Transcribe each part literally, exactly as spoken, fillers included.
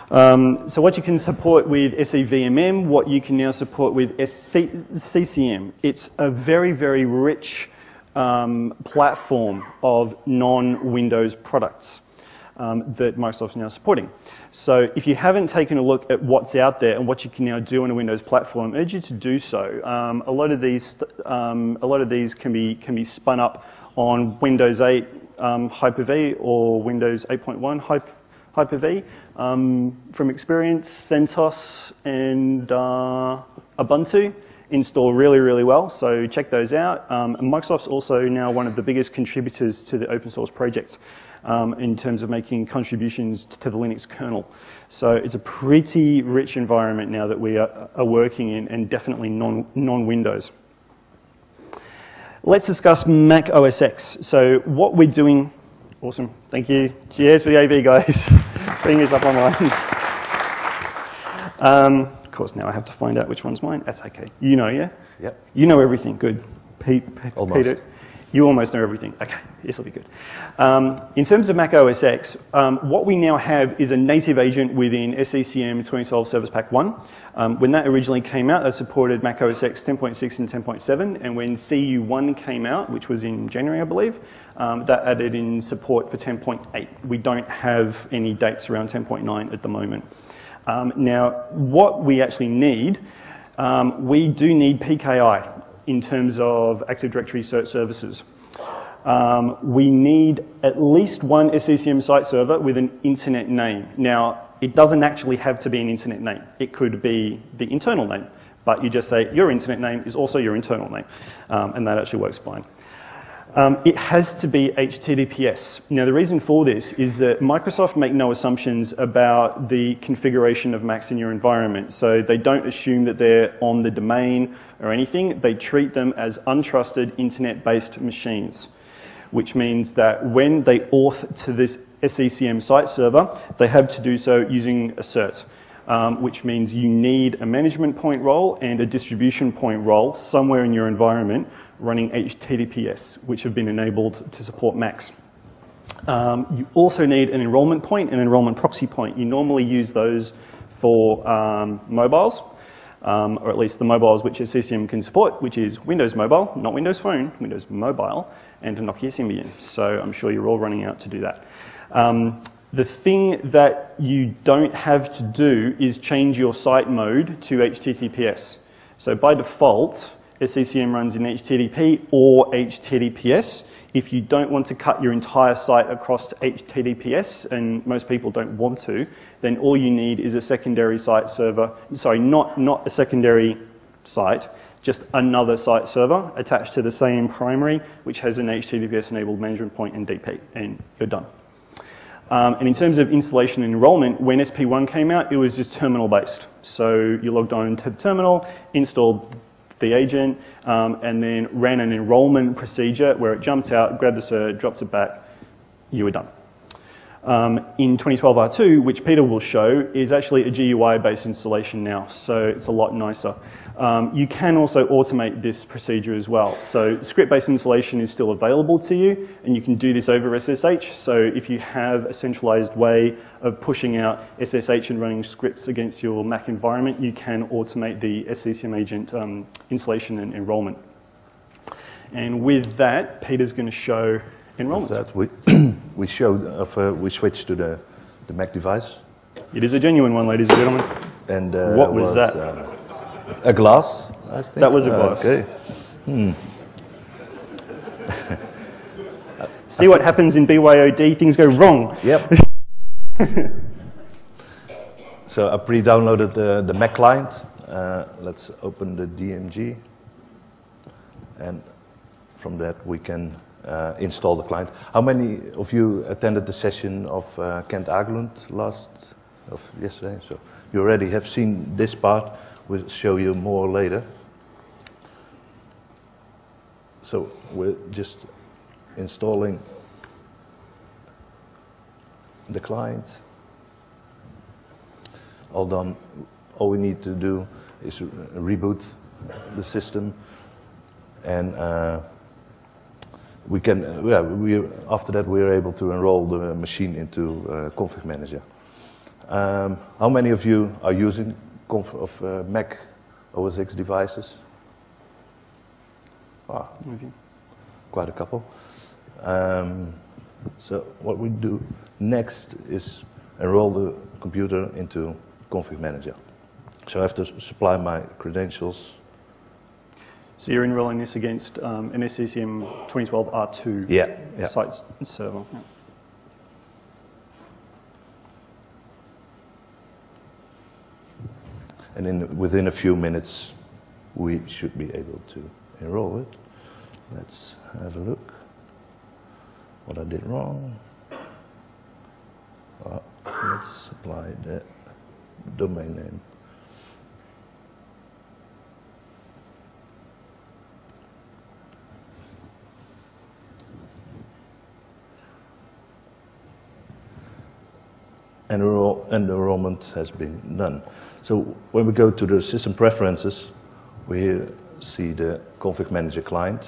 Um, so what you can support with S E V M M, what you can now support with C C M. It's a very, very rich um, platform of non-Windows products um, that Microsoft is now supporting. So if you haven't taken a look at what's out there and what you can now do on a Windows platform, I urge you to do so. Um, a lot of these, um, a lot of these can be can be spun up on Windows eight um, Hyper-V or Windows eight point one Hyper. Hyper-V. Um, from experience, CentOS and uh, Ubuntu install really, really well, so check those out. Um, and Microsoft's also now one of the biggest contributors to the open source project um, in terms of making contributions to the Linux kernel. So it's a pretty rich environment now that we are, are working in, and definitely non, non-Windows. Let's discuss Mac O S X. So what we're doing. Awesome, thank you. Cheers for the A V, guys. Bring this up online. um, of course, now I have to find out which one's mine. That's okay. You know, yeah? Yep. You know everything. Good. Pete, almost. Peter, you almost know everything. Okay, this will be good. Um, in terms of Mac O S X, um, what we now have is a native agent within S C C M twenty twelve Service Pack one. Um, when that originally came out, it supported Mac O S X ten point six and ten point seven, and when C U one came out, which was in January, I believe, um, that added in support for ten point eight. We don't have any dates around ten point nine at the moment. Um, now, what we actually need, um, we do need P K I in terms of Active Directory search services. Um, we need at least one S C C M site server with an internet name. Now, it doesn't actually have to be an internet name. It could be the internal name, but you just say your internet name is also your internal name, um, and that actually works fine. Um, it has to be H T T P S. Now, the reason for this is that Microsoft make no assumptions about the configuration of Macs in your environment. So they don't assume that they're on the domain or anything. They treat them as untrusted internet-based machines, which means that when they auth to this S C C M site server, they have to do so using a cert, um, which means you need a management point role and a distribution point role somewhere in your environment running H T T P S, which have been enabled to support Macs. Um, you also need an enrollment point and an enrollment proxy point. You normally use those for um, mobiles, um, or at least the mobiles which S C C M can support, which is Windows Mobile, not Windows Phone, Windows Mobile, and a Nokia Symbian. So I'm sure you're all running out to do that. Um, the thing that you don't have to do is change your site mode to H T T P S. So by default, S C C M runs in H T T P or H T T P S. If you don't want to cut your entire site across to H T T P S, and most people don't want to, then all you need is a secondary site server. Sorry, not, not a secondary site, just another site server attached to the same primary, which has an H T T P S-enabled management point and D P, and you're done. Um, and in terms of installation and enrollment, when S P one came out, it was just terminal-based. So you logged on to the terminal, installed the agent, um, and then ran an enrollment procedure where it jumps out, grabbed the cert, drops it back, you were done. Um, in twenty twelve R two, which Peter will show, is actually a G U I-based installation now, so it's a lot nicer. Um, you can also automate this procedure as well. So script-based installation is still available to you, and you can do this over S S H. So if you have a centralized way of pushing out S S H and running scripts against your Mac environment, you can automate the S C C M agent um, installation and enrollment. And with that, Peter's going to show enrollment. That we we showed of uh, we switched to the the Mac device. It is a genuine one, ladies and gentlemen. And uh, what was, was that? Uh, a glass. I think. That was a glass. Uh, okay. Hmm. See what happens in B Y O D? Things go wrong. Yep. So I pre-downloaded the the Mac client. Uh, let's open the D M G, and from that we can. Uh, install the client. How many of you attended the session of uh, Kent Agerlund last, of yesterday? So you already have seen this part. We'll show you more later. So we're just installing the client. All done. All we need to do is reboot the system, and uh, we can, yeah, we, after that we are able to enroll the machine into uh, Config Manager. Um, how many of you are using conf of uh, Mac O S X devices? Ah, quite a couple. Um, so what we do next is enroll the computer into Config Manager. So I have to supply my credentials. So you're enrolling this against um, an S C C M twenty twelve R two yeah, yeah. site server. Yeah. And in, within a few minutes, we should be able to enroll it. Let's have a look. What I did wrong. Uh, let's apply the domain name. Enroll, enrollment has been done. So when we go to the system preferences, we here see the Config Manager client.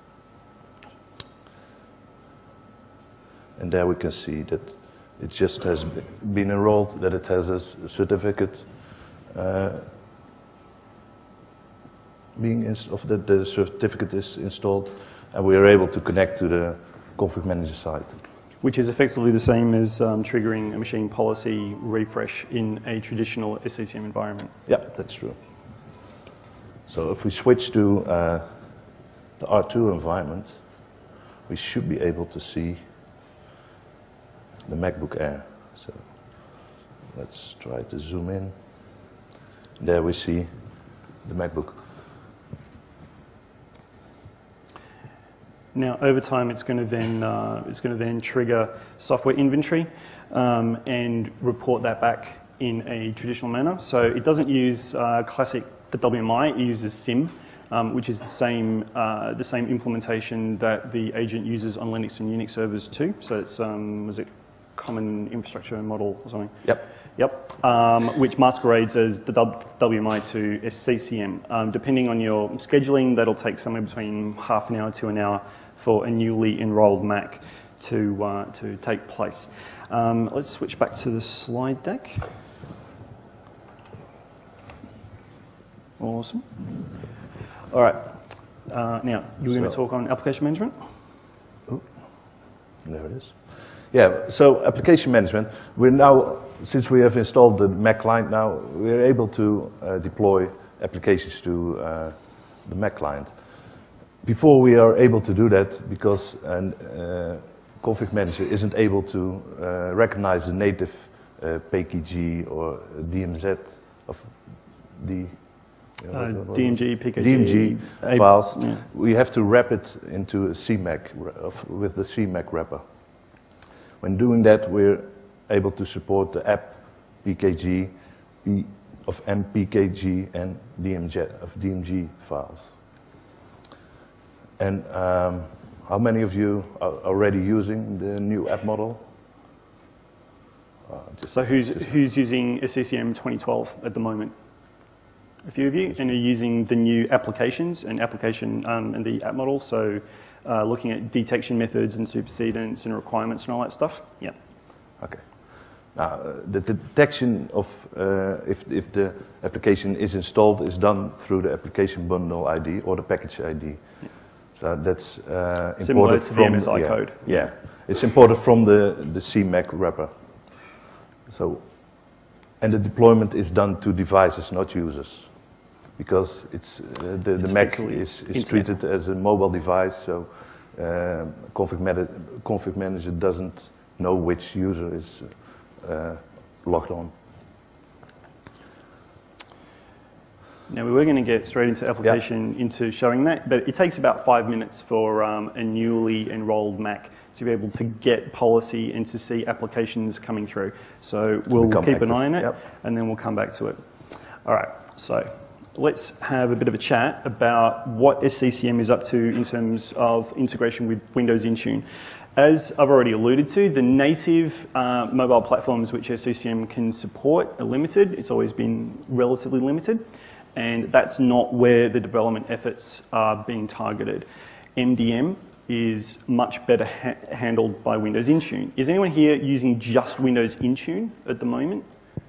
And there we can see that it just has been enrolled, that it has a certificate uh, being inst of that the certificate is installed, and we are able to connect to the Config Manager site. Which is effectively the same as um, triggering a machine policy refresh in a traditional S C C M environment. Yeah, that's true. So if we switch to uh, the R two environment, we should be able to see the MacBook Air. So let's try to zoom in. There we see the MacBook. Now, over time, it's going to then uh, it's going to then trigger software inventory um, and report that back in a traditional manner. So it doesn't use uh, classic W M I; it uses SIM, um, which is the same uh, the same implementation that the agent uses on Linux and Unix servers too. So it's um, was it common infrastructure model or something? Yep. Yep, um, which masquerades as the W M I to S C C M. Um, depending on your scheduling, that'll take somewhere between half an hour to an hour for a newly enrolled Mac to, uh, to take place. Um, let's switch back to the slide deck. Awesome. All right, uh, now you were so, going to talk on application management? Oh, there it is. Yeah, so application management, we're now, since we have installed the Mac client now, we're able to uh, deploy applications to uh, the Mac client. Before we are able to do that, because an uh, Config Manager isn't able to uh, recognize the native uh, P K G or D M Z of the uh, D M G, P K G, D M G A files, yeah. We have to wrap it into a C MAC with the C MAC wrapper. When doing that, we're able to support the app P K G of M P K G and D M G of D M G files. And um, how many of you are already using the new app model? Uh, just, so who's just, who's using S C C M twenty twelve at the moment? A few of you, and are using the new applications and application um, and the app model. So. Uh, looking at detection methods and supersedence and requirements and all that stuff? Yeah. Okay. Now, uh, the detection of uh, if, if the application is installed is done through the application bundle I D or the package I D. Yeah. So that's uh, imported Similar to from the M S I yeah, code. Yeah, it's imported from the, the C MAC wrapper. So, and the deployment is done to devices, not users. Because it's, uh, the, it's the Mac is, is treated as a mobile device, so uh, config, man config Manager doesn't know which user is uh, logged on. Now we were going to get straight into application, yeah. into showing that, but it takes about five minutes for um, a newly enrolled Mac to be able to get policy and to see applications coming through. So we'll keep active. an eye on it, yep. and then we'll come back to it. All right, so. Let's have a bit of a chat about what S C C M is up to in terms of integration with Windows Intune. As I've already alluded to, the native uh, mobile platforms which S C C M can support are limited. It's always been relatively limited, and that's not where the development efforts are being targeted. M D M is much better ha handled by Windows Intune. Is anyone here using just Windows Intune at the moment?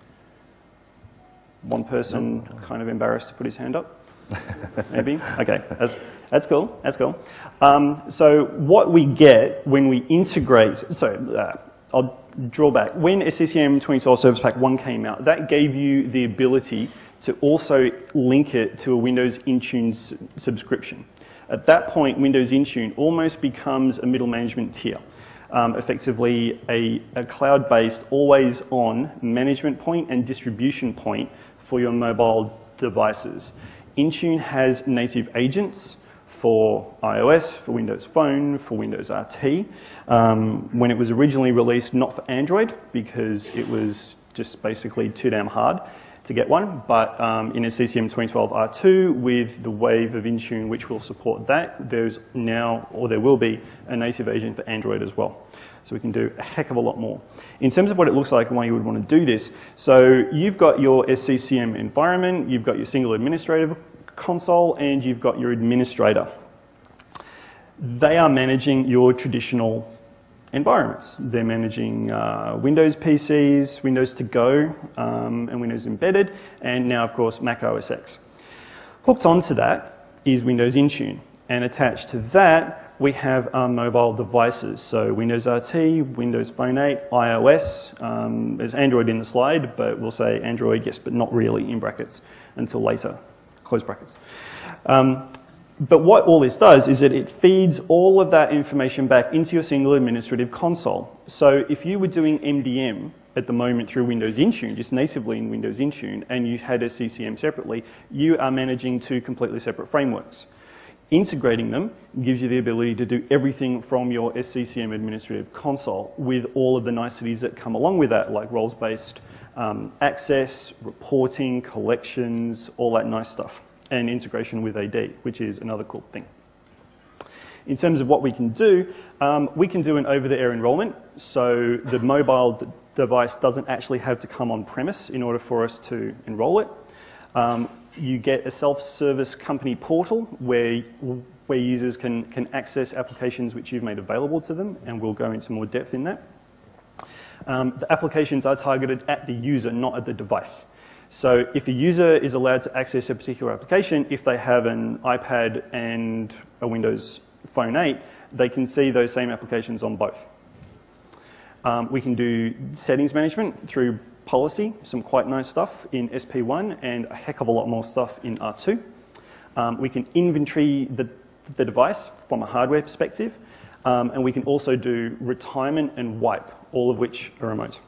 One person kind of embarrassed to put his hand up? Maybe? Okay, that's, that's cool, that's cool. Um, so what we get when we integrate, so uh, I'll draw back. When S C C M twenty twelve Service Pack one came out, that gave you the ability to also link it to a Windows Intune s subscription. At that point, Windows Intune almost becomes a middle management tier. Um, effectively a, a cloud-based, always-on management point and distribution point for your mobile devices. Intune has native agents for iOS, for Windows Phone, for Windows R T. Um, when it was originally released, not for Android, because it was just basically too damn hard to get one, but um, in S C C M twenty twelve R two, with the wave of Intune which will support that, there's now, or there will be, a native agent for Android as well. So we can do a heck of a lot more. In terms of what it looks like and why you would want to do this, so you've got your S C C M environment, you've got your single administrative console, and you've got your administrator. They are managing your traditional environments. They're managing uh, Windows P Cs, Windows to go, um, and Windows Embedded, and now, of course, Mac O S X. Hooked onto that is Windows Intune, and attached to that, we have our mobile devices. So Windows R T, Windows Phone eight, iOS. Um, there's Android in the slide, but we'll say Android, yes, but not really, in brackets, until later, close brackets. Um, But what all this does is that it feeds all of that information back into your single administrative console. So if you were doing M D M at the moment through Windows Intune, just natively in Windows Intune, and you had S C C M separately, you are managing two completely separate frameworks. Integrating them gives you the ability to do everything from your S C C M administrative console with all of the niceties that come along with that, like roles-based um, access, reporting, collections, all that nice stuff, and integration with A D, which is another cool thing. In terms of what we can do, um, we can do an over-the-air enrollment, so the mobile device doesn't actually have to come on premise in order for us to enroll it. Um, you get a self-service company portal where, where users can, can access applications which you've made available to them, and we'll go into more depth in that. Um, the applications are targeted at the user, not at the device. So if a user is allowed to access a particular application, if they have an iPad and a Windows Phone eight, they can see those same applications on both. Um, we can do settings management through policy, some quite nice stuff in S P one, and a heck of a lot more stuff in R two. Um, we can inventory the, the device from a hardware perspective, um, and we can also do retirement and wipe, all of which are remote.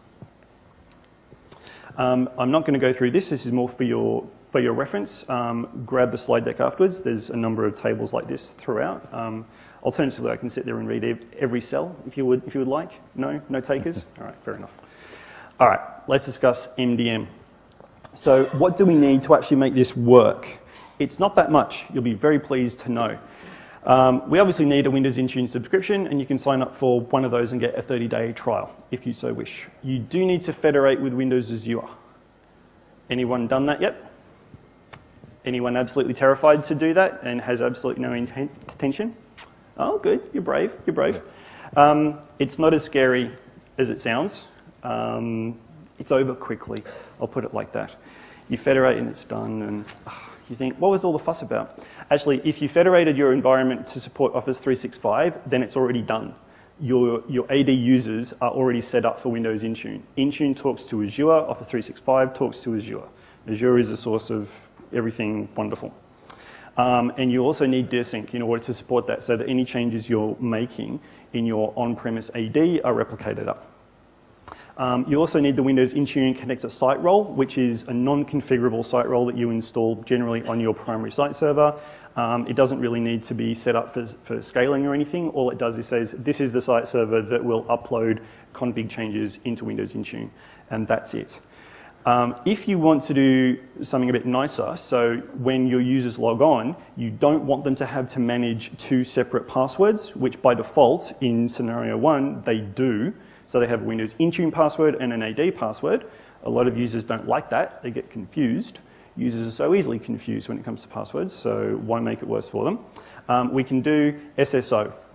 Um, I'm not going to go through this. This is more for your, for your reference. Um, grab the slide deck afterwards. There's a number of tables like this throughout. Um, alternatively, I can sit there and read every cell if you would, if you would like. No? No takers? All right, fair enough. All right, let's discuss M D M. So what do we need to actually make this work? It's not that much. You'll be very pleased to know. Um, we obviously need a Windows Intune subscription, and you can sign up for one of those and get a thirty day trial, if you so wish. You do need to federate with Windows Azure. Anyone done that yet? Anyone absolutely terrified to do that and has absolutely no intent, intention? Oh, good. You're brave. You're brave. Um, it's not as scary as it sounds. Um, it's over quickly. I'll put it like that. You federate and it's done, and oh, you think, what was all the fuss about? Actually, if you federated your environment to support Office three sixty-five, then it's already done. Your, your A D users are already set up for Windows Intune. Intune talks to Azure, Office three sixty-five talks to Azure. Azure is a source of everything wonderful. Um, and you also need DirSync in order to support that, so that any changes you're making in your on-premise A D are replicated up. Um, you also need the Windows Intune Connector site role, which is a non-configurable site role that you install generally on your primary site server. Um, it doesn't really need to be set up for, for scaling or anything. All it does is says, this is the site server that will upload config changes into Windows Intune, and that's it. Um, if you want to do something a bit nicer, so when your users log on, you don't want them to have to manage two separate passwords, which by default in scenario one, they do. So they have a Windows Intune password and an A D password. A lot of users don't like that. They get confused. Users are so easily confused when it comes to passwords, so why make it worse for them? Um, we can do S S O.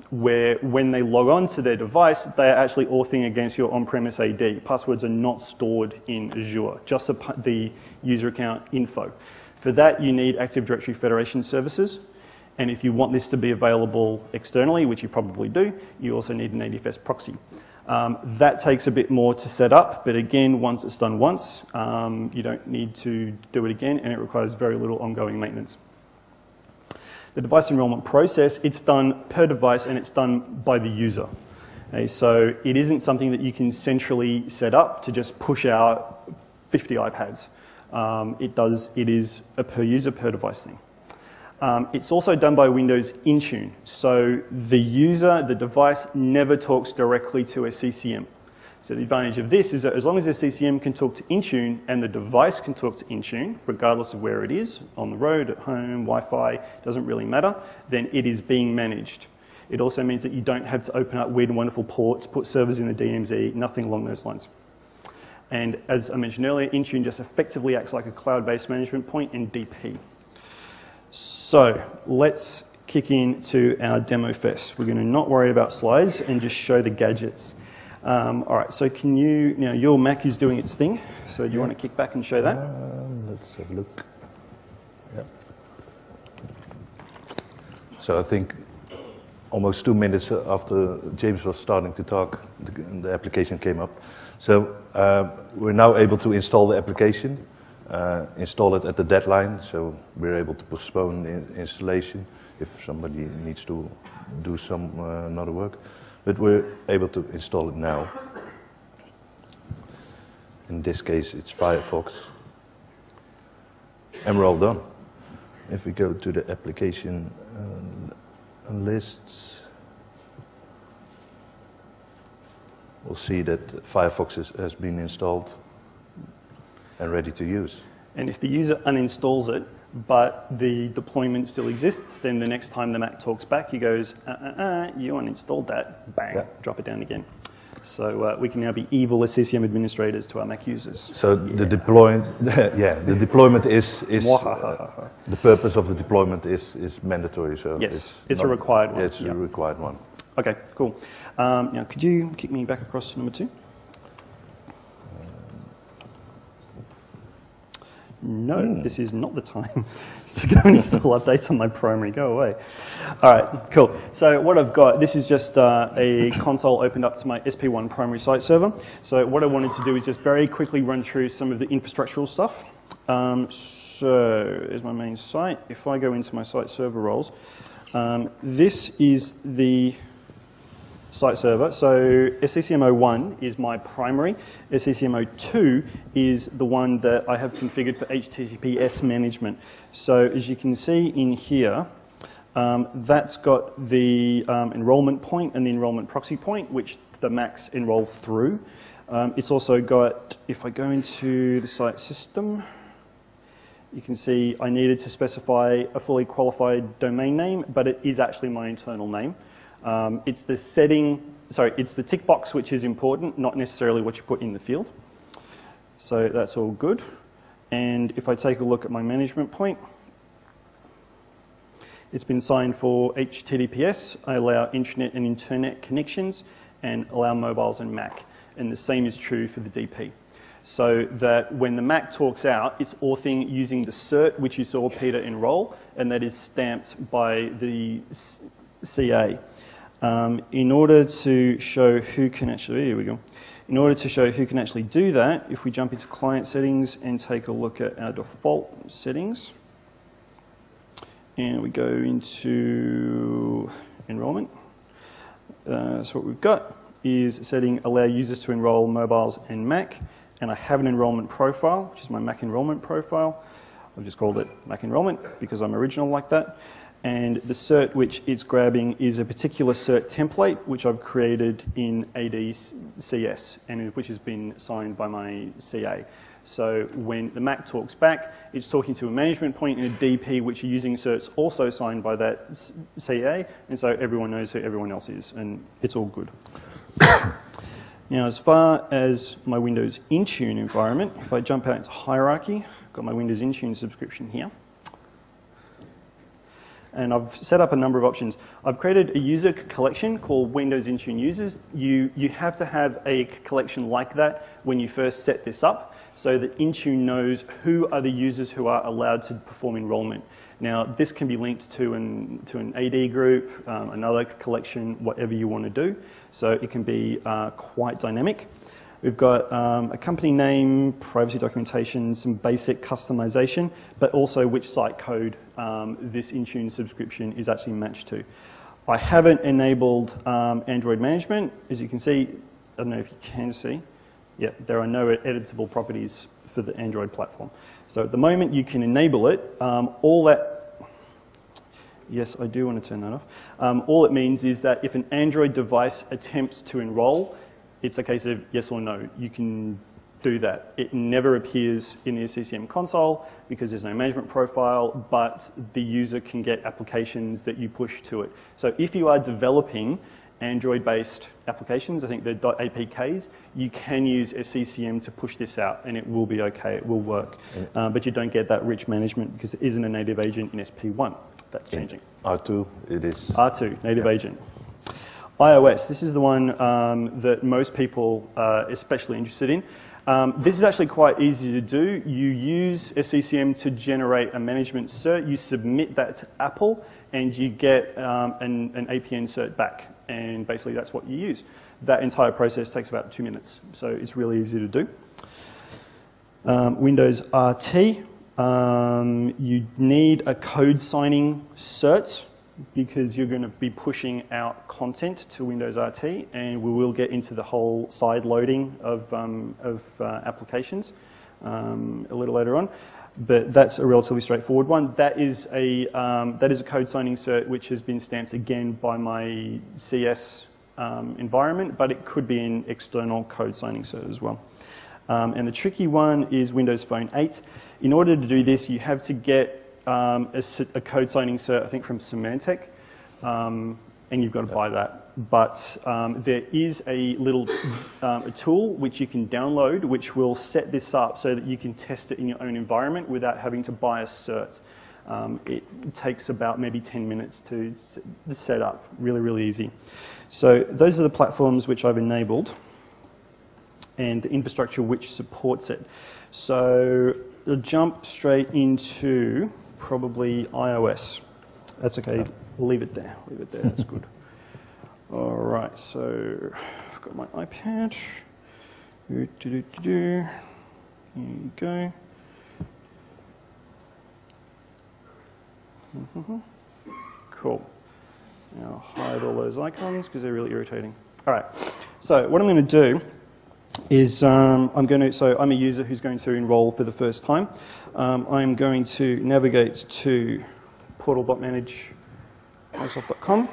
where when they log on to their device, they are actually authoring against your on-premise A D. Passwords are not stored in Azure, just the, the user account info. For that, you need Active Directory Federation services. And if you want this to be available externally, which you probably do, you also need an A D F S proxy. Um, that takes a bit more to set up, but again, once it's done once, um, you don't need to do it again, and it requires very little ongoing maintenance. The device enrollment process, it's done per device and it's done by the user. Okay, so it isn't something that you can centrally set up to just push out fifty iPads. Um, it does, it is a per user, per device thing. Um, it's also done by Windows Intune. So the user, the device, never talks directly to a C C M. So the advantage of this is that as long as the C C M can talk to Intune and the device can talk to Intune, regardless of where it is, on the road, at home, Wi-Fi, doesn't really matter, then it is being managed. It also means that you don't have to open up weird and wonderful ports, put servers in the D M Z, nothing along those lines. And as I mentioned earlier, Intune just effectively acts like a cloud-based management point in D P. So let's kick into our demo fest. We're going to not worry about slides and just show the gadgets. Um, all right, so can you, now your Mac is doing its thing, so do you yeah. want to kick back and show that? Um, let's have a look. Yeah. So I think almost two minutes after James was starting to talk, the, the application came up. So uh, we're now able to install the application. Uh, install it at the deadline, so we're able to postpone the installation if somebody needs to do some uh, another work. But we're able to install it now. In this case, it's Firefox. And we're all done. If we go to the application uh, lists, we'll see that Firefox is, has been installed and ready to use. And if the user uninstalls it, but the deployment still exists, then the next time the Mac talks back, he goes, uh, uh, uh, you uninstalled that, bang, yeah. drop it down again. So uh, we can now be evil as C C M administrators to our Mac users. So yeah. the deployment, yeah, the deployment is, is uh, the purpose of the deployment is, is mandatory. So yes, it's, it's not, a required one. Yeah, it's yep. a required one. Okay, cool. Um, now, could you kick me back across to number two? No, mm. this is not the time to go and install updates on my primary. Go away. All right, cool. So what I've got, this is just uh, a console opened up to my S P one primary site server. So what I wanted to do is just very quickly run through some of the infrastructural stuff. Um, so here's my main site. If I go into my site server roles, um, this is the site server. So S C C M zero one is my primary. S C C M zero two is the one that I have configured for H T T P S management. So as you can see in here, um, that's got the um, enrollment point and the enrollment proxy point, which the Macs enroll through. Um, it's also got, if I go into the site system, you can see I needed to specify a fully qualified domain name, but it is actually my internal name. Um, it's the setting, sorry, it's the tick box which is important, not necessarily what you put in the field. So that's all good. And if I take a look at my management point, it's been signed for H T T P S. I allow intranet and internet connections and allow mobiles and Mac. And the same is true for the D P. So that when the Mac talks out, it's authoring using the cert, which you saw Peter enroll, and that is stamped by the C A. Um, in order to show who can actually, here we go. In order to show who can actually do that, if we jump into client settings and take a look at our default settings, and we go into enrollment, uh, so what we've got is setting allow users to enroll mobiles and Mac, and I have an enrollment profile, which is my Mac enrollment profile. I've just called it Mac enrollment because I'm original like that. And the cert which it's grabbing is a particular cert template which I've created in A D C S and which has been signed by my C A. So when the Mac talks back, it's talking to a management point in a D P which are using certs also signed by that C A, and so everyone knows who everyone else is, and it's all good. Now, as far as my Windows Intune environment, if I jump out into hierarchy, I've got my Windows Intune subscription here. And I've set up a number of options. I've created a user collection called Windows Intune Users. You, you have to have a collection like that when you first set this up, so that Intune knows who are the users who are allowed to perform enrollment. Now, this can be linked to an, to an A D group, um, another collection, whatever you want to do. So it can be uh, quite dynamic. We've got um, a company name, privacy documentation, some basic customization, but also which site code um, this Intune subscription is actually matched to. I haven't enabled um, Android management. As you can see, I don't know if you can see, yeah, there are no editable properties for the Android platform. So at the moment you can enable it. Um, all that, yes, I do want to turn that off. Um, all it means is that if an Android device attempts to enroll, it's a case of yes or no. You can do that. It never appears in the S C C M console because there's no management profile, but the user can get applications that you push to it. So if you are developing Android-based applications, I think they're .apks, you can use S C C M to push this out and it will be okay, it will work. Um, but you don't get that rich management because it isn't a native agent in S P one. That's changing. R two, it is. R two, native yeah. agent. iOS, this is the one um, that most people are especially interested in. Um, this is actually quite easy to do. You use S C C M to generate a management cert, you submit that to Apple, and you get um, an, an A P N cert back. And basically that's what you use. That entire process takes about two minutes, so it's really easy to do. Um, Windows R T, um, you need a code signing cert because you're going to be pushing out content to Windows R T, and we will get into the whole side loading of, um, of uh, applications um, a little later on. But that's a relatively straightforward one. That is a, um, that is a code signing cert which has been stamped again by my C S um, environment, but it could be an external code signing cert as well. Um, and the tricky one is Windows Phone eight. In order to do this, you have to get um, a, a code signing cert, I think from Symantec, um, and you've got to buy that. But um, there is a little um, a tool which you can download which will set this up so that you can test it in your own environment without having to buy a cert. Um, it takes about maybe ten minutes to set up, really, really easy. So those are the platforms which I've enabled and the infrastructure which supports it. So I'll jump straight into probably iOS. That's okay, leave it there, leave it there, that's good. All right, so I've got my iPad. Do, do, do, do, do. Here you go. Mm-hmm. Cool. Now I'll hide all those icons because they're really irritating. All right, so what I'm going to do is um, I'm going to, so I'm a user who's going to enroll for the first time. Um, I'm going to navigate to portal dot manage microsoft dot com.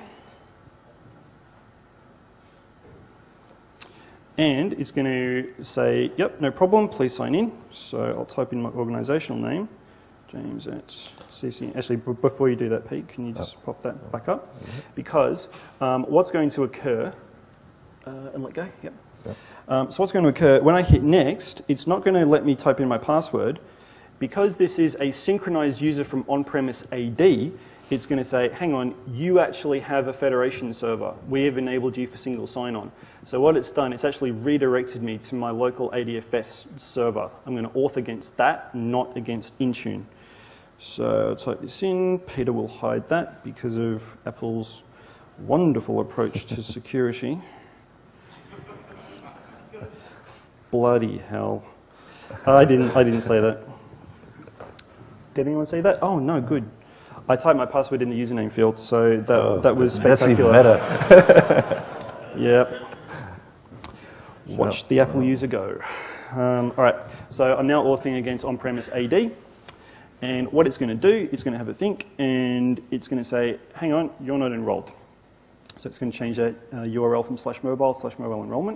And it's going to say, yep, no problem, please sign in. So I'll type in my organizational name, James at C C M. Actually, b before you do that, Pete, can you just oh. pop that back up? Mm-hmm. Because um, what's going to occur, uh, and let go, yep. yep. Um, so what's going to occur, when I hit next, it's not going to let me type in my password. Because this is a synchronized user from on-premise A D, it's going to say, hang on, you actually have a federation server. We have enabled you for single sign-on. So what it's done, it's actually redirected me to my local A D F S server. I'm going to auth against that, not against Intune. So I'll type this in. Peter will hide that because of Apple's wonderful approach to security. Bloody hell. I didn't, I didn't say that. Did anyone say that? Oh, no, good. I typed my password in the username field, so that, oh, that was spectacular. That's even better. Yep. Watch the Apple user go. Um, all right, so I'm now authing against on-premise A D, and what it's going to do, it's going to have a think, and it's going to say, hang on, you're not enrolled. So it's going to change that uh, U R L from slash mobile slash mobile enrollment.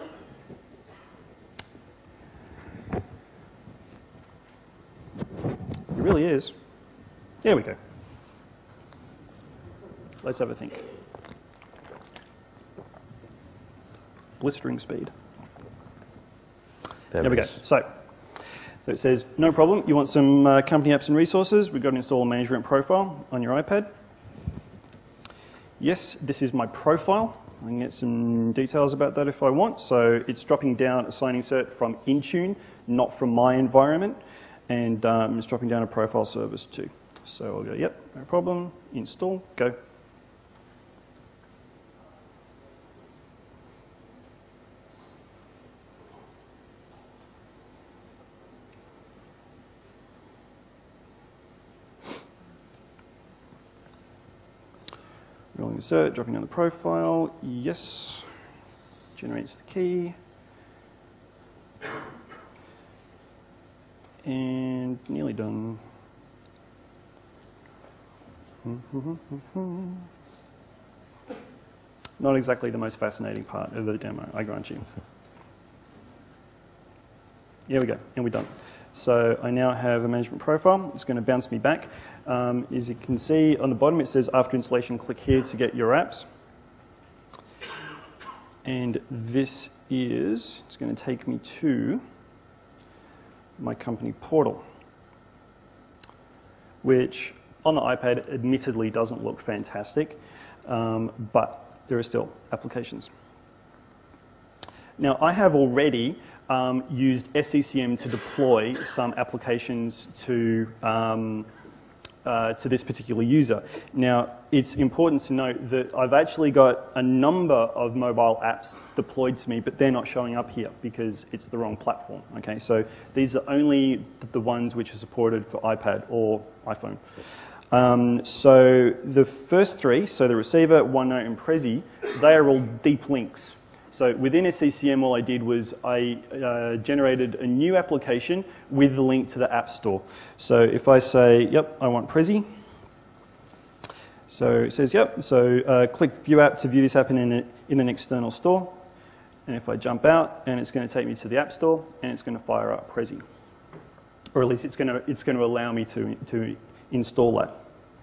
It really is. There we go. Let's have a think. Blistering speed. There, there we go. So, so it says, no problem. You want some uh, company apps and resources? We've got to install a management profile on your iPad. yes, this is my profile. I can get some details about that if I want. So it's dropping down a signing cert from Intune, not from my environment. And um, it's dropping down a profile service too. So I'll go, yep, no problem, install, go. Rolling the cert, dropping down the profile, yes. Generates the key. And nearly done. Not exactly the most fascinating part of the demo, I grant you. Here we go, and we're done. So I now have a management profile. It's going to bounce me back. Um, as you can see on the bottom, it says after installation, click here to get your apps. And this is, it's going to take me to my company portal, which on the iPad admittedly doesn't look fantastic, um, but there are still applications. Now, I have already um, used S C C M to deploy some applications to, um, uh, to this particular user. Now, it's important to note that I've actually got a number of mobile apps deployed to me, but they're not showing up here because it's the wrong platform. Okay, so these are only the ones which are supported for iPad or iPhone. Um, so the first three, so the receiver, OneNote, and Prezi, they are all deep links. So within S C C M, all I did was I uh, generated a new application with the link to the App Store. So if I say, yep, I want Prezi. So it says, yep, so uh, click View App to view this app in an, in an external store. And if I jump out, and it's going to take me to the App Store, and it's going to fire up Prezi. Or at least it's going to, it's going to allow me to, to install that.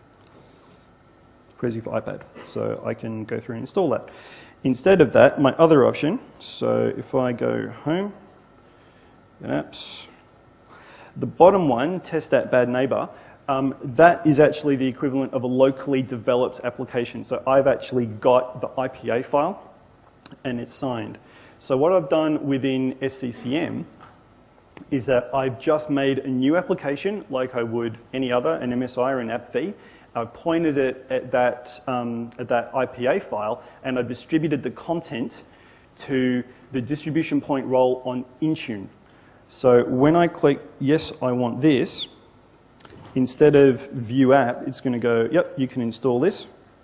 Prezi for iPad. So I can go through and install that. Instead of that, my other option, so if I go home, apps, the bottom one, test at bad neighbor, um, that is actually the equivalent of a locally developed application. So I've actually got the I P A file and it's signed. So what I've done within S C C M is that I've just made a new application like I would any other, an M S I or an app v. I pointed it at that, um, at that I P A file, and I distributed the content to the distribution point role on Intune. So when I click, yes, I want this, instead of view app, it's going to go, yep, you can install this.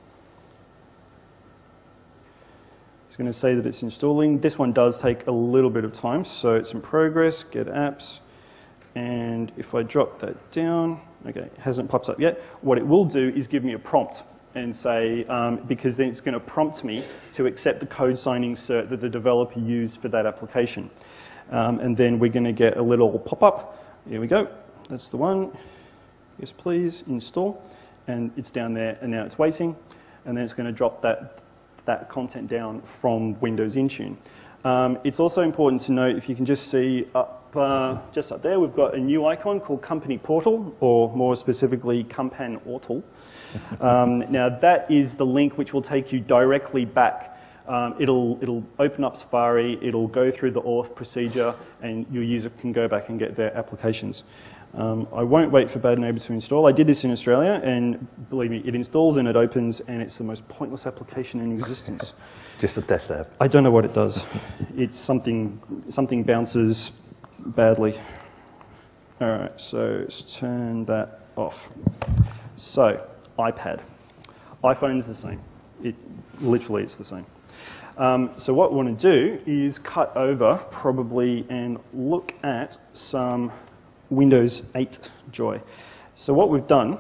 It's going to say that it's installing. This one does take a little bit of time, so it's in progress, get apps. And if I drop that down, okay, it hasn't popped up yet. What it will do is give me a prompt and say, um, because then it's going to prompt me to accept the code signing cert that the developer used for that application. Um, and then we're going to get a little pop-up. Here we go. That's the one. Yes, please, install. And it's down there, and now it's waiting. And then it's going to drop that, that content down from Windows Intune. Um, it's also important to note, if you can just see up, uh, just up there, we've got a new icon called Company Portal, or more specifically, Compan Ortal. Um, now that is the link which will take you directly back. Um, it'll, it'll open up Safari, it'll go through the auth procedure, and your user can go back and get their applications. Um, I won't wait for Bad Neighbor to install. I did this in Australia, and believe me, it installs and it opens, and it's the most pointless application in existence. Just a test app. I don't know what it does. It's something, something bounces badly. All right, so let's turn that off. So, iPad. iPhone's the same. It, literally, it's the same. Um, so what we want to do is cut over, probably, and look at some Windows eight Joy. So what we've done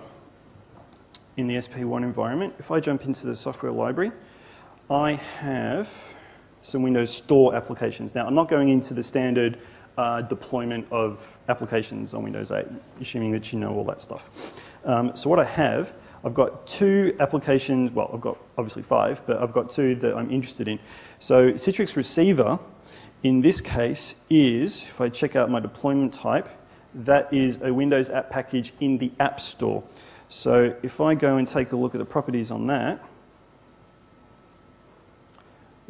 in the S P one environment, if I jump into the software library, I have some Windows Store applications. Now, I'm not going into the standard uh, deployment of applications on Windows eight, assuming that you know all that stuff. Um, so what I have, I've got two applications, well, I've got obviously five, but I've got two that I'm interested in. So Citrix Receiver, in this case, is, if I check out my deployment type, that is a Windows app package in the App Store. So if I go and take a look at the properties on that,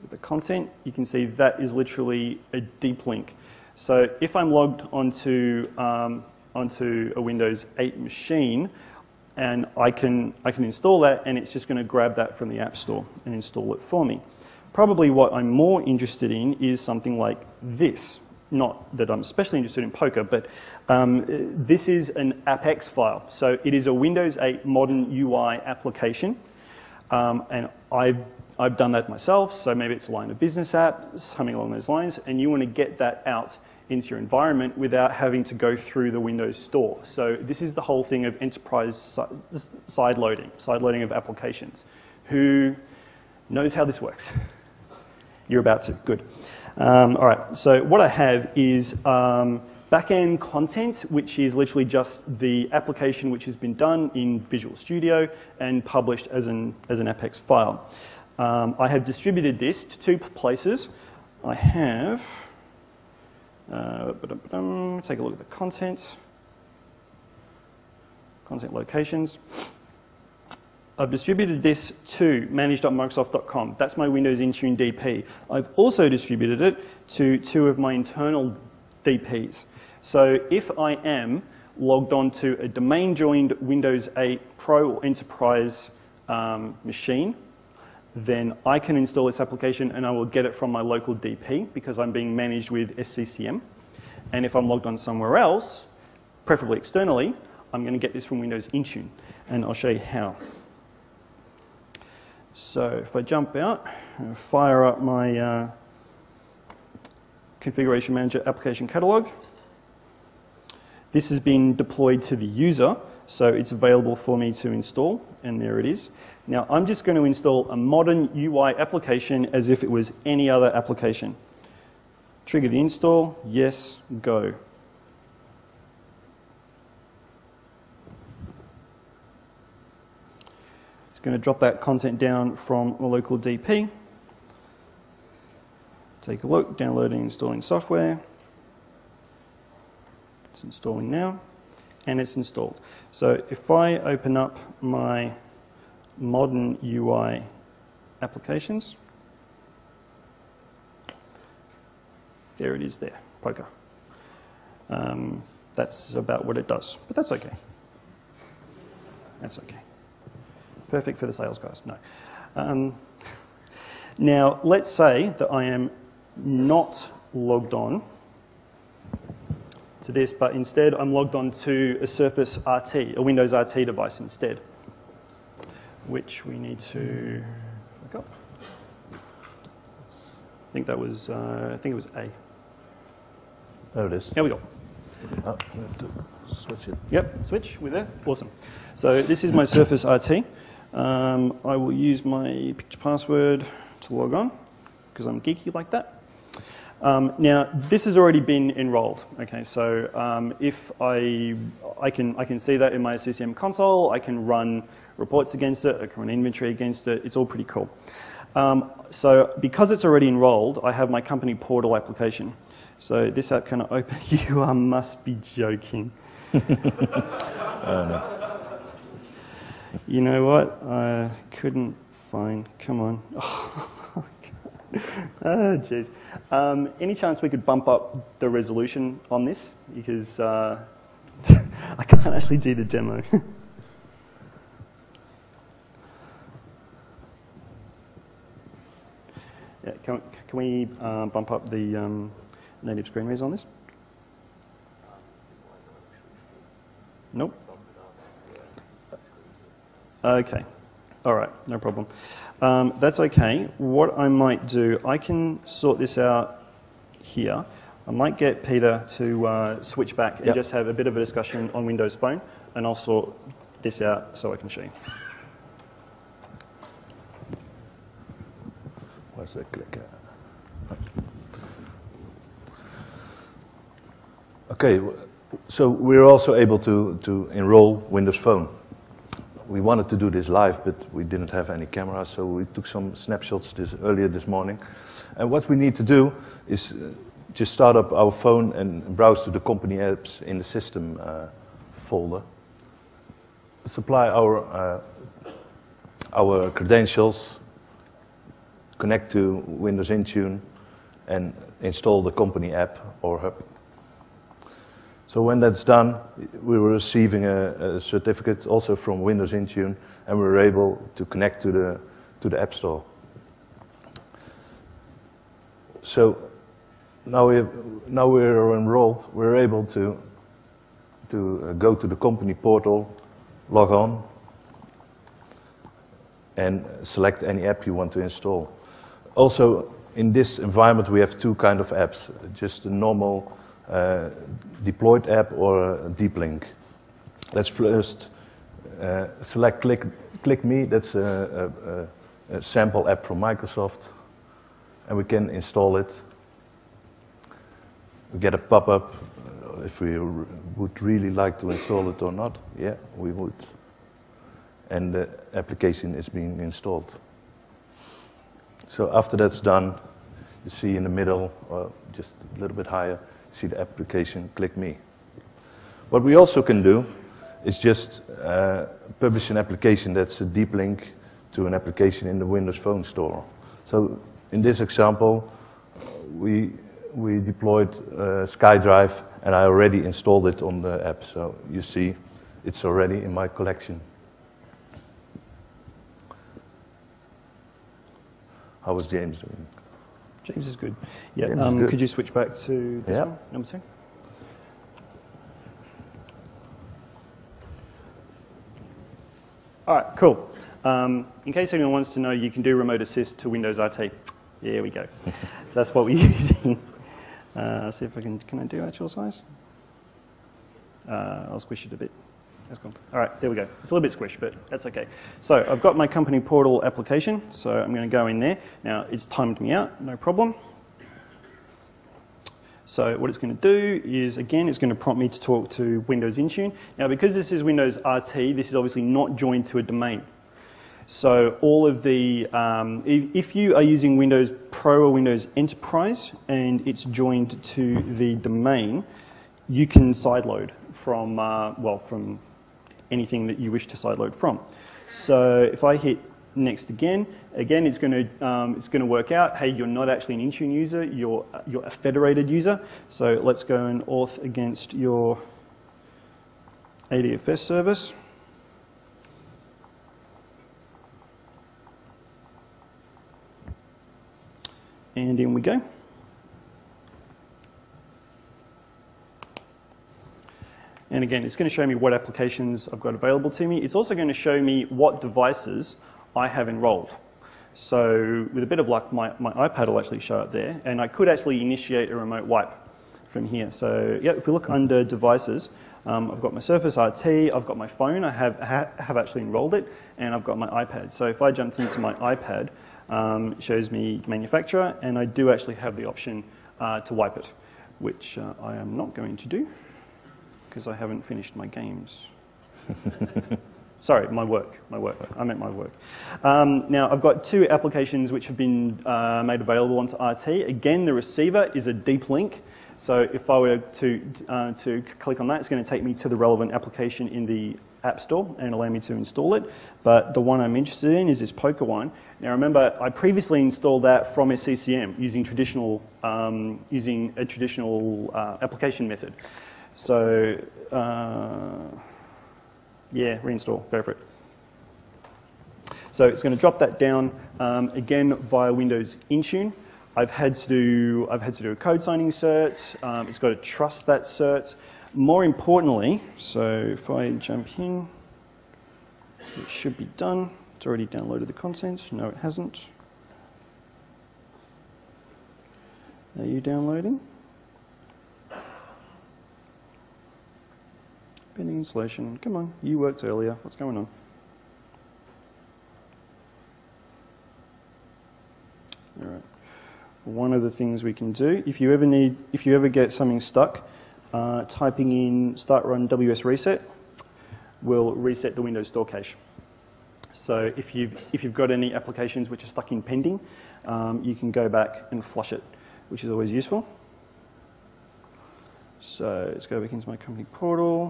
at the content, you can see that is literally a deep link. So if I'm logged onto, um, onto a Windows eight machine, and I can, I can install that, and it's just going to grab that from the App Store and install it for me. Probably what I'm more interested in is something like this. Not that I'm especially interested in poker, but um, this is an AppX file. So it is a Windows eight modern U I application, um, and I've, I've done that myself, so maybe it's a line of business app, something along those lines, and you want to get that out into your environment without having to go through the Windows Store. So this is the whole thing of enterprise side loading, side loading of applications. Who knows how this works? You're about to, good. Um, all right, so what I have is um, back-end content, which is literally just the application which has been done in Visual Studio and published as an, as an AppX file. Um, I have distributed this to two places. I have, uh, take a look at the content, content locations. I've distributed this to manage dot microsoft dot com. That's my Windows Intune D P. I've also distributed it to two of my internal D Ps. So if I am logged on to a domain-joined Windows eight Pro or Enterprise um, machine, then I can install this application and I will get it from my local D P because I'm being managed with S C C M. And if I'm logged on somewhere else, preferably externally, I'm going to get this from Windows Intune. And I'll show you how. So if I jump out and fire up my uh, Configuration Manager application catalog, this has been deployed to the user, so it's available for me to install, and there it is. Now I'm just going to install a modern U I application as if it was any other application. Trigger the install, yes, go. Going to drop that content down from a local D P. Take a look, downloading, installing software. It's installing now, and it's installed. So if I open up my modern U I applications, there it is there, poker. Um, that's about what it does, but that's okay. That's okay. Perfect for the sales guys, no. Um, now, let's say that I am not logged on to this, but instead I'm logged on to a Surface R T, a Windows R T device instead, which we need to look up. I think that was, uh, I think it was A. There it is. Here we go. Oh, we have to switch it. Yep, switch, we're there, awesome. So this is my Surface R T. Um, I will use my picture password to log on, because I'm geeky like that. Um, now, this has already been enrolled. Okay, so um, if I, I can, I can see that in my S C C M console, I can run reports against it, I can run inventory against it. It's all pretty cool. Um, so because it's already enrolled, I have my company portal application. So this app can open. You uh, must be joking. uh, no. You know what? I couldn't find. Come on. Oh, oh jeez. Um, any chance we could bump up the resolution on this? Because uh, I can't actually do the demo. Yeah, can, can we uh, bump up the um, native screen reads on this? Nope. Okay. All right, no problem. Um, that's okay. What I might do, I can sort this out here. I might get Peter to uh, switch back and yep. just have a bit of a discussion on Windows Phone, and I'll sort this out so I can show you. Where's the clicker? Okay, so we're also able to, to enroll Windows Phone. We wanted to do this live, but we didn't have any cameras, so we took some snapshots this, earlier this morning. And what we need to do is uh, just start up our phone and browse to the company apps in the system uh, folder. Supply our, uh, our credentials, connect to Windows Intune, and install the company app or hub. So when that's done, we were receiving a, a certificate also from Windows Intune, and we were able to connect to the, to the App Store. So now, we have, now we're enrolled, we're able to, to uh, go to the company portal, log on, and select any app you want to install. Also, in this environment, we have two kind of apps, just a normal uh, deployed app or a deep link. Let's first uh, select Click, ClickMe, that's a, a, a sample app from Microsoft, and we can install it. We get a pop-up uh, if we r would really like to install it or not. Yeah, we would. And the application is being installed. So after that's done, you see in the middle, or just a little bit higher, you see the application ClickMe. What we also can do is just uh, publish an application that's a deep link to an application in the Windows Phone Store. So in this example, we, we deployed uh, SkyDrive, and I already installed it on the app. So you see, it's already in my collection. How was James doing? James is good. Yeah. James is Um, good. could you switch back to this Yeah. one, number two? All right, cool. Um, in case anyone wants to know, you can do remote assist to Windows R T. There we go. So that's what we're using. Uh, see if I can, can I do actual size? Uh, I'll squish it a bit. That's gone. All right, there we go. It's a little bit squished, but that's okay. So I've got my company portal application, so I'm going to go in there. Now, it's timed me out, no problem. So what it's going to do is, again, it's going to prompt me to talk to Windows Intune. Now, because this is Windows R T, this is obviously not joined to a domain. So all of the, um, if, if you are using Windows Pro or Windows Enterprise and it's joined to the domain, you can sideload from, uh, well, from anything that you wish to sideload from. So if I hit next again, again it's going to um, it's going to work out. Hey, you're not actually an Intune user. You're you're a federated user. So let's go and auth against your A D F S service. And in we go. And again, it's going to show me what applications I've got available to me. It's also going to show me what devices I have enrolled. So with a bit of luck, my, my iPad will actually show up there. And I could actually initiate a remote wipe from here. So yeah, if we look under devices, um, I've got my Surface R T, I've got my phone, I have, ha have actually enrolled it, and I've got my iPad. So if I jumped into my iPad, um, it shows me manufacturer, and I do actually have the option uh, to wipe it, which uh, I am not going to do, because I haven't finished my games. Sorry, my work, my work. I meant my work. Um, now, I've got two applications which have been uh, made available onto R T. Again, the receiver is a deep link. So if I were to, uh, to click on that, it's going to take me to the relevant application in the App Store and allow me to install it. But the one I'm interested in is this Poker one. Now, remember, I previously installed that from S C C M using, traditional, um, using a traditional uh, application method. So, uh, yeah, reinstall, go for it. So it's going to drop that down um, again via Windows Intune. I've had to do, I've had to do a code signing cert. Um, it's got to trust that cert. More importantly, so if I jump in, it should be done. It's already downloaded the content. No, it hasn't. Are you downloading? Pending installation. Come on, you worked earlier. What's going on? All right. One of the things we can do, if you ever need, if you ever get something stuck, uh, typing in start run W S reset will reset the Windows store cache. So if you've, if you've got any applications which are stuck in pending, um, you can go back and flush it, which is always useful. So let's go back into my company portal.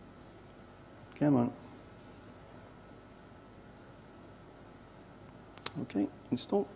Come on. Okay, install.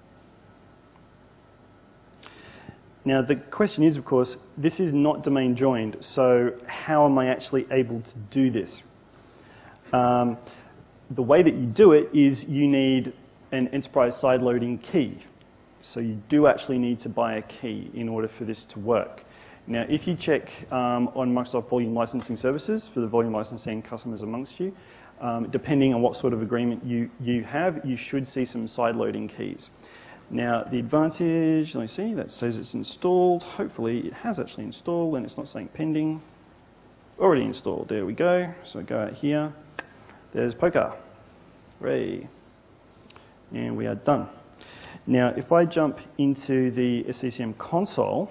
Now the question is, of course, this is not domain joined, so how am I actually able to do this? Um, the way that you do it is you need an enterprise sideloading key. So you do actually need to buy a key in order for this to work. Now, if you check um, on Microsoft Volume Licensing Services for the volume licensing customers amongst you, um, depending on what sort of agreement you, you have, you should see some sideloading keys. Now, the advantage, let me see, that says it's installed. Hopefully, it has actually installed and it's not saying pending. Already installed, there we go. So go out here. There's Poker. Hooray. And we are done. Now, if I jump into the S C C M console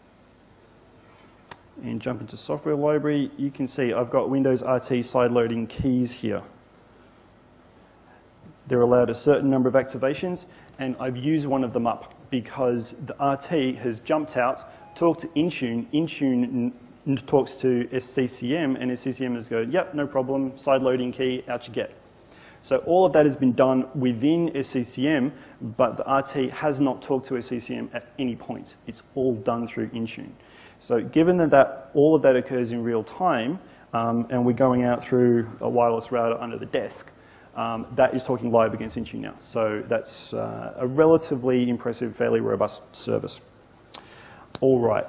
and jump into software library, you can see I've got Windows R T sideloading keys here. They're allowed a certain number of activations, and I've used one of them up because the R T has jumped out, talked to Intune, Intune n talks to S C C M, and S C C M has go, yep, no problem, sideloading key, out you get. So all of that has been done within S C C M, but the R T has not talked to S C C M at any point. It's all done through Intune. So given that, that all of that occurs in real time, um, and we're going out through a wireless router under the desk, um, that is talking live against Intune now. So that's uh, a relatively impressive, fairly robust service. All right.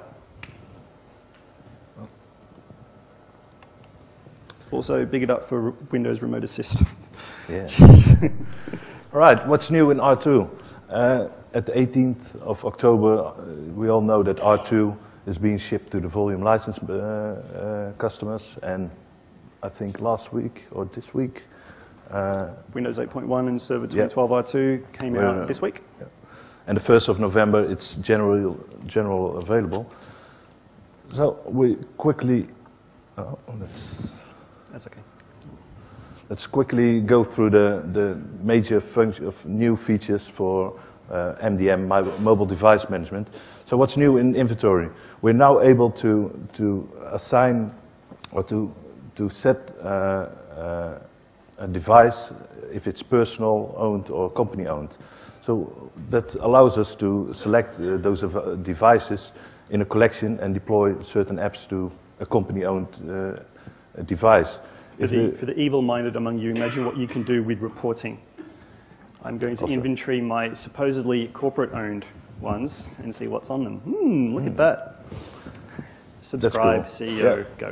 Also, big it up for Windows Remote Assist. Yeah. All right, what's new in R two? Uh, at the eighteenth of October, uh, we all know that R two is being shipped to the volume license uh, uh, customers, and I think last week or this week, uh, Windows eight point one and Server twenty twelve yeah. R two came We're, out this week. Yeah. And the first of November, it's general, general available. So we quickly, oh, let's, That's okay. Let's quickly go through the, the major function of new features for uh, M D M, mobile device management. So what's new in inventory? We're now able to, to assign or to, to set uh, uh, a device if it's personal owned or company owned. So that allows us to select uh, those uh, devices in a collection and deploy certain apps to a company owned uh, device. For the, for the evil-minded among you, imagine what you can do with reporting. I'm going to also inventory my supposedly corporate-owned ones and see what's on them. Hmm, look mm. at that. Subscribe, cool. C E O, yeah. Go.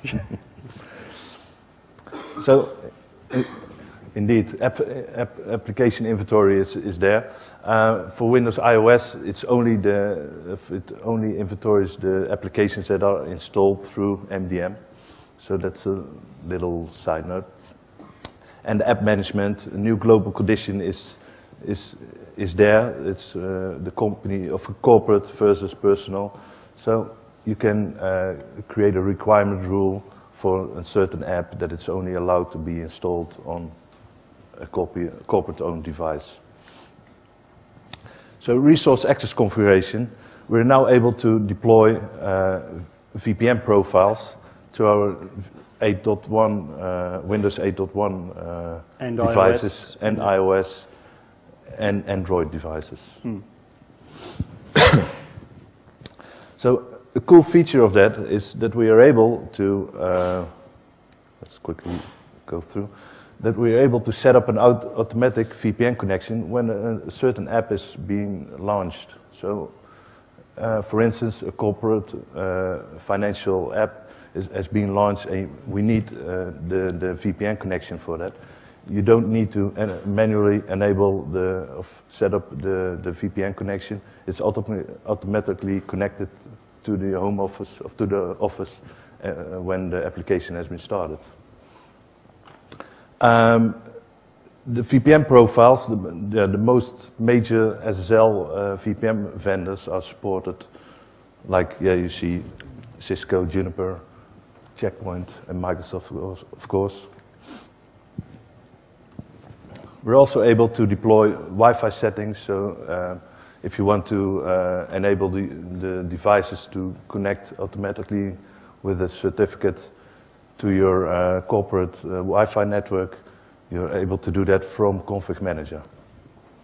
So, indeed, app, app, application inventory is, is there. Uh, for Windows iOS, it's only the it only inventories the applications that are installed through M D M. So that's a little side note. And app management, a new global condition is is is there. It's uh, the company of a corporate versus personal. So you can uh, create a requirement rule for a certain app that it's only allowed to be installed on a corporate-owned device. So resource access configuration, we're now able to deploy uh, V P N profiles to our eight point one, uh, Windows eight point one uh, and devices iOS. and yeah. iOS and Android devices. Hmm. So a cool feature of that is that we are able to, uh, let's quickly go through, that we are able to set up an aut automatic V P N connection when a, a certain app is being launched. So, uh, for instance, a corporate uh, financial app is, has been launched and we need uh, the, the V P N connection for that. You don't need to en manually enable the, of set up the, the V P N connection. It's autom automatically connected to the home office, or to the office uh, when the application has been started. Um, the V P N profiles, the, the, the most major S S L uh, V P N vendors are supported, like yeah, you see Cisco, Juniper, Checkpoint, and Microsoft, of course. We're also able to deploy Wi-Fi settings, so uh, if you want to uh, enable the, the devices to connect automatically with a certificate to your uh, corporate uh, Wi-Fi network, you're able to do that from Config Manager.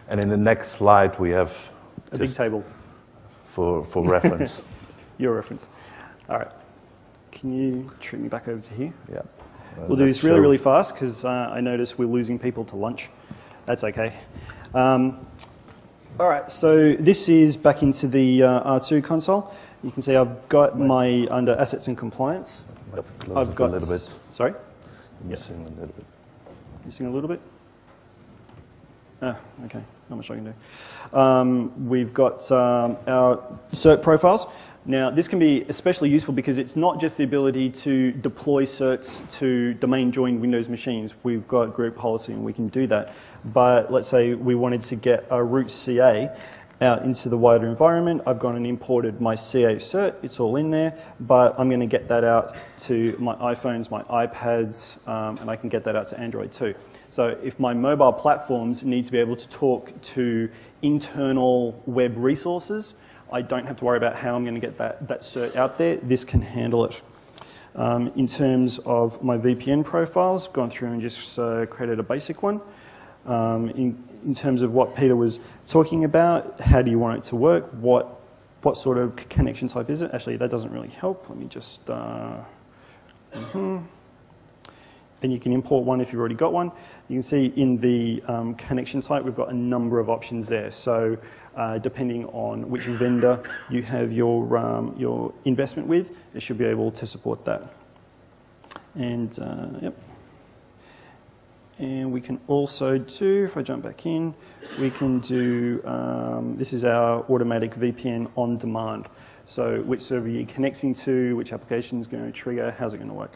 And in the next slide, we have a big table for, for reference. Your reference. All right. Can you treat me back over to here? Yeah. Uh, we'll do this really, really fast because uh, I notice we're losing people to lunch. That's okay. Um, all right, so this is back into the uh, R two console. You can see I've got my, under assets and compliance, I've got, a little bit. Sorry? Missing a little bit. Missing a little bit? Ah, okay, not much I can do. Um, we've got um, our cert profiles. Now, this can be especially useful because it's not just the ability to deploy certs to domain-joined Windows machines. We've got group policy and we can do that. But let's say we wanted to get a root C A out into the wider environment. I've gone and imported my C A cert. It's all in there. But I'm going to get that out to my iPhones, my iPads, um, and I can get that out to Android too. So if my mobile platforms need to be able to talk to internal web resources, I don't have to worry about how I'm going to get that, that cert out there. This can handle it. Um, in terms of my V P N profiles, I've gone through and just uh, created a basic one. Um, in, in terms of what Peter was talking about, how do you want it to work? What, what sort of connection type is it? Actually, that doesn't really help. Let me just... Uh, mm-hmm. And you can import one if you've already got one. You can see in the um, connection type, we've got a number of options there. So uh, depending on which vendor you have your, um, your investment with, it should be able to support that. And, uh, yep. And we can also do, if I jump back in, we can do, um, this is our automatic V P N on demand. So which server you're connecting to, which application is going to trigger, how's it going to work?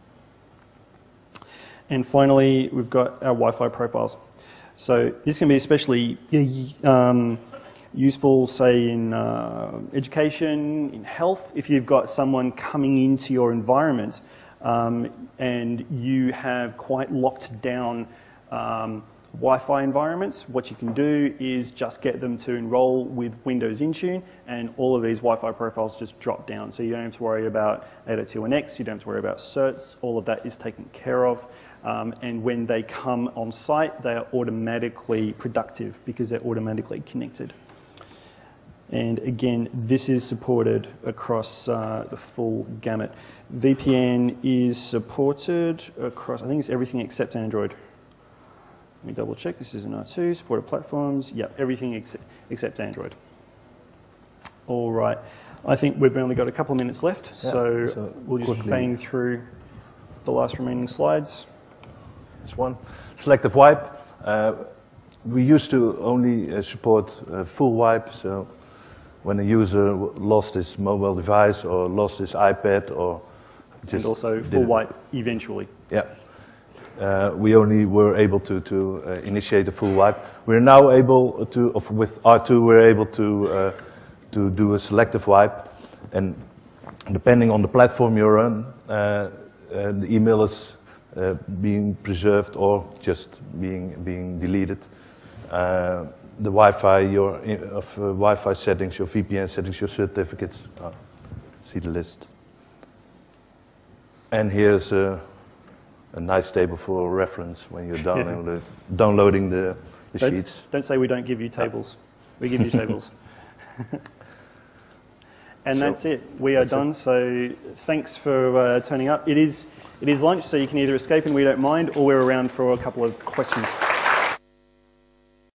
And finally, we've got our Wi-Fi profiles. So this can be especially um, useful, say, in uh, education, in health. If you've got someone coming into your environment um, and you have quite locked down um, Wi-Fi environments, what you can do is just get them to enroll with Windows Intune, and all of these Wi-Fi profiles just drop down. So you don't have to worry about eight oh two dot one x, you don't have to worry about certs, all of that is taken care of. Um, and when they come on site, they are automatically productive because they're automatically connected. And again, this is supported across uh, the full gamut. V P N is supported across, I think it's everything except Android. Let me double check, this is an R two, supported platforms, yep, everything except, except Android. All right, I think we've only got a couple of minutes left, yeah, so, so we'll just quickly bang through the last remaining slides. This one, selective wipe. Uh, we used to only uh, support uh, full wipe, so when a user lost his mobile device or lost his iPad or just... And also full wipe eventually. Yeah. Uh, we only were able to, to uh, initiate a full wipe. We're now able to, of, with R two, we're able to, uh, to do a selective wipe. And depending on the platform you're on, uh, uh, the email is uh, being preserved or just being, being deleted. Uh, the Wi-Fi, your of uh, Wi-Fi settings, your V P N settings, your certificates. Oh, see the list. And here's a, a nice table for reference when you're downloading, downloading the, the don't, sheets. Don't say we don't give you tables. We give you tables. And so, that's it. We are done. It. So thanks for uh, turning up. It is, it is lunch, so you can either escape and we don't mind, or we're around for a couple of questions.